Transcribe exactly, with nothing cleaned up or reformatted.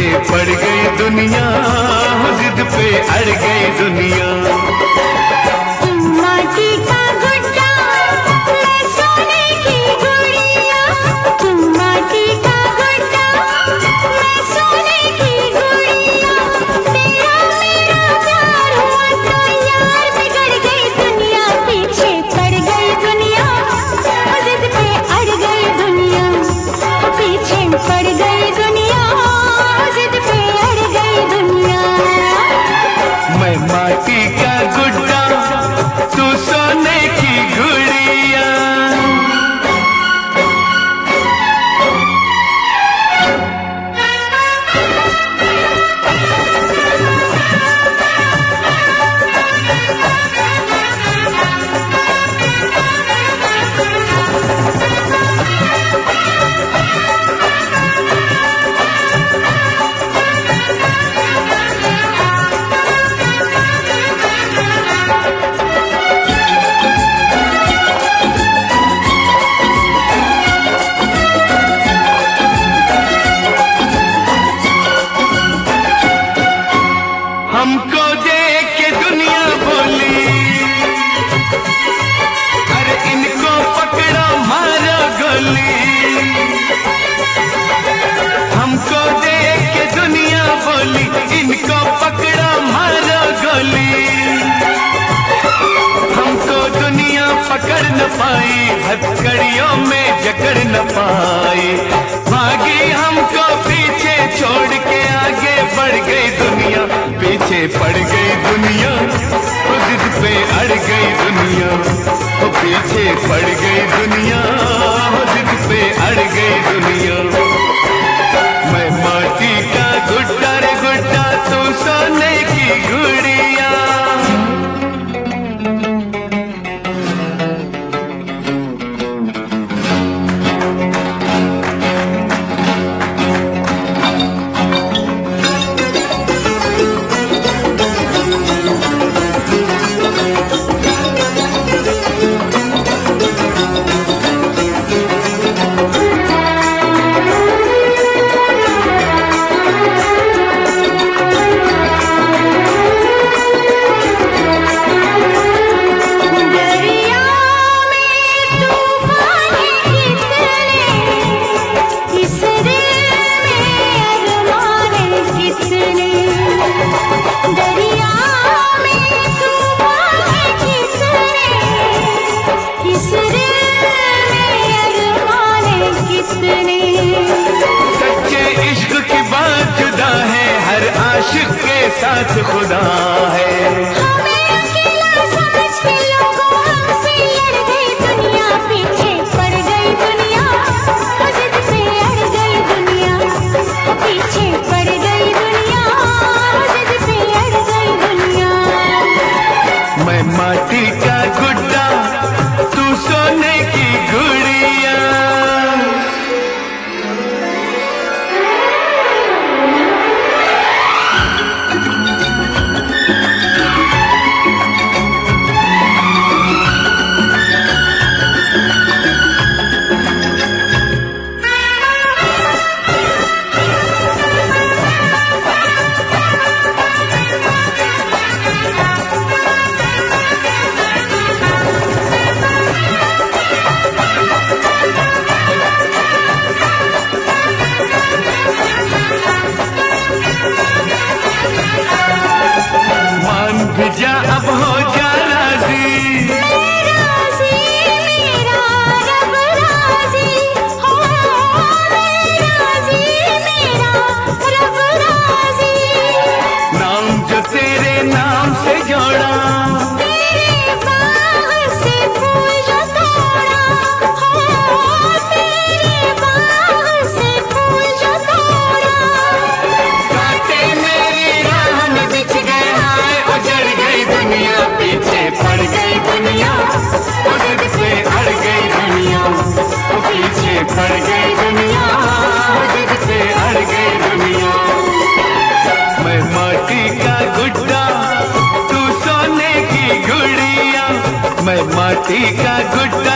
पीछे पड़ गई दुनिया, जिद पे अड़ गई दुनिया। हमको देख के दुनिया बोली, अरे इनको पकड़ो मारो गोली। हमको देख के दुनिया बोली, इनको पकड़ो मारो गोली। हमको दुनिया पकड़ न पाई, हथकड़ियों में जकड़ न पाई। भागी हमको पीछे छोड़ के आगे बढ़ गई दुनिया, पीछे पड़ गई दुनिया, वो जिद पे अड़ गई दुनिया। वो पीछे पड़ गई दुनिया, वो जिद पे अड़ गई दुनिया। मैं माटी का गुड्डा रे गुड्डा, तू सोने की गुड़िया। आशिक के साथ खुदा है। हमें अकेला समझ के लोगों हमसे लड़ गई दुनिया, पीछे पड़ गई दुनिया, वो जिद पे अड़ गई दुनिया। वो पीछे पड़ गई दुनिया, वो जिद पे अड़ गई दुनिया। मैं माटी का गुड्डा, तू सोने की गुड़िया। जा अब हो जा राजी, राजी मेरा रब राजी, हो राजी मेरा रब राजी। नाम जो तेरे नाम से जोड़ा, तेरे बाग से फूल जो तोड़ा, हो तेरे बाग से फूल जो तोड़ा। कांटे मेरी राह में बिछ गए, हाय उजड़ गई दुनिया, पीछे पड़ गई दुनिया, वो जिद पे अड़ गई दुनिया। वो पीछे पड़ गई दुनिया, वो जिद पे अड़ गई दुनिया। मैं माटी का गुड्डा, तू सोने की गुड़िया। मैं माटी का गुड्डा,